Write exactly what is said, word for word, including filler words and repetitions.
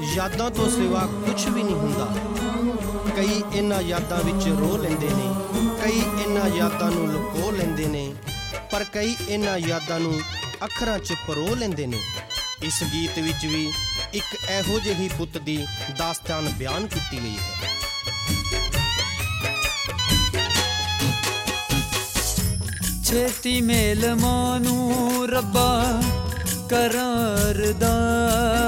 ਯਾਦਾਂ ਤੋਂ ਸਿਵਾ ਕੁਛ ਵੀ ਨਹੀਂ ਹੁੰਦਾ। ਕਈ ਇਹਨਾਂ ਯਾਦਾਂ ਵਿੱਚ ਰੋ ਲੈਂਦੇ ਨੇ, ਕਈ ਇਹਨਾਂ ਯਾਦਾਂ ਨੂੰ ਲੁਕੋ ਲੈਂਦੇ ਨੇ, ਪਰ ਕਈ ਇਹਨਾਂ ਯਾਦਾਂ ਨੂੰ ਅੱਖਰਾਂ 'ਚ ਪਰੋ ਲੈਂਦੇ ਨੇ। ਇਸ ਗੀਤ ਵਿੱਚ ਵੀ ਇੱਕ ਇਹੋ ਜਿਹੀ ਪੁੱਤ ਦੀ ਦਾਸਤਾਨ ਬਿਆਨ ਕੀਤੀ ਗਈ ਹੈ। ਛੇਤੀ ਮੇਲ ਮਾਨੂੰ ਰੱਬਾ ਕਰਾਂ ਅਰਦਾਸ,